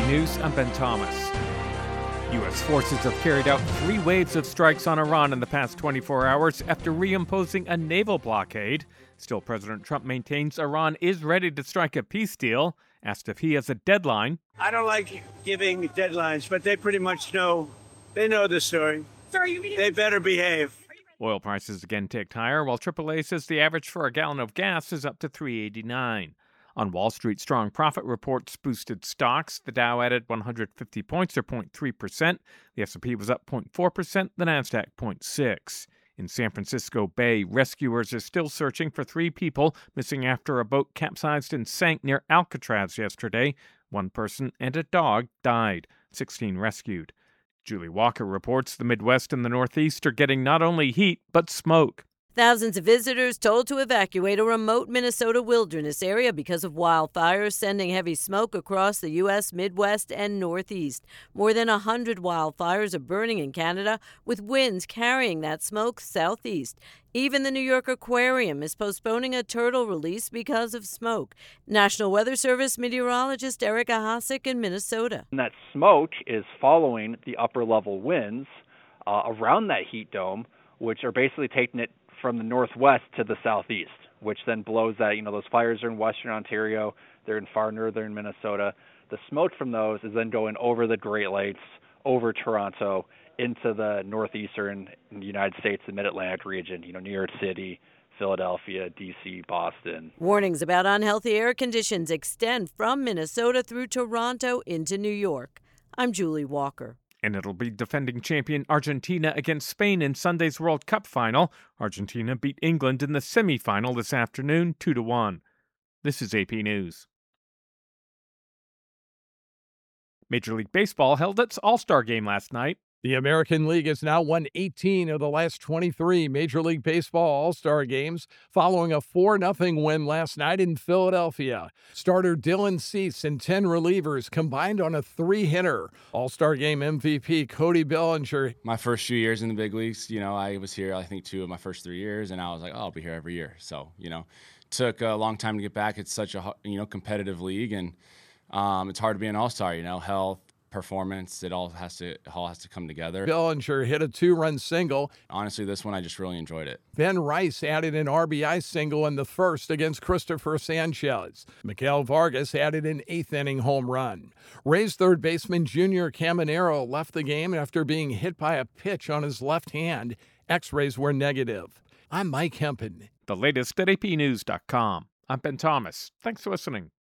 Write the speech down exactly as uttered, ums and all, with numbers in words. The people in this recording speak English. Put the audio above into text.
News, I'm Ben Thomas. U S forces have carried out three waves of strikes on Iran in the past twenty-four hours after reimposing a naval blockade. Still, President Trump maintains Iran is ready to strike a peace deal. Asked if he has a deadline. I don't like giving deadlines, but they pretty much know. They know the story. Sorry, you They better behave. Oil prices again ticked higher, while triple A says the average for a gallon of gas is up to three dollars and eighty-nine cents. On Wall Street, strong profit reports boosted stocks. The Dow added one hundred fifty points, or zero point three percent. The S and P was up zero point four percent, the Nasdaq zero point six percent. In San Francisco Bay, rescuers are still searching for three people missing after a boat capsized and sank near Alcatraz yesterday. One person and a dog died, sixteen rescued. Julie Walker reports the Midwest and the Northeast are getting not only heat, but smoke. Thousands of visitors told to evacuate a remote Minnesota wilderness area because of wildfires, sending heavy smoke across the U S Midwest and Northeast. More than one hundred wildfires are burning in Canada, with winds carrying that smoke southeast. Even the New York Aquarium is postponing a turtle release because of smoke. National Weather Service meteorologist Erica Hossack in Minnesota. And that smoke is following the upper-level winds uh, around that heat dome, which are basically taking it from the northwest to the southeast, which then blows that, you know, those fires are in western Ontario, they're in far northern Minnesota. The smoke from those is then going over the Great Lakes, over Toronto, into the northeastern United States, the mid-Atlantic region, you know, New York City, Philadelphia, D C, Boston. Warnings about unhealthy air conditions extend from Minnesota through Toronto into New York. I'm Julie Walker. And it'll be defending champion Argentina against Spain in Sunday's World Cup final. Argentina beat England in the semifinal this afternoon, two to one. This is A P News. Major League Baseball held its All-Star game last night. The American League has now won eighteen of the last twenty-three Major League Baseball All-Star games following a four nothing win last night in Philadelphia. Starter Dylan Cease and ten relievers combined on a three-hitter. All-Star Game M V P Cody Bellinger. My first few years in the big leagues, you know, I was here, I think, two of my first three years, and I was like, oh, I'll be here every year. So, you know, took a long time to get back. It's such a, you know, competitive league, and um, it's hard to be an all-star, you know, health, performance, it all has to it all has to come together. Bellinger hit a two-run single. Honestly, this one I just really enjoyed it. Ben Rice added an R B I single in the first against Christopher Sanchez. Miguel Vargas added an eighth-inning home run. Rays third baseman Junior Caminero left the game after being hit by a pitch on his left hand. X-rays were negative. I'm Mike Hempen. The latest at A P news dot com. I'm Ben Thomas. Thanks for listening.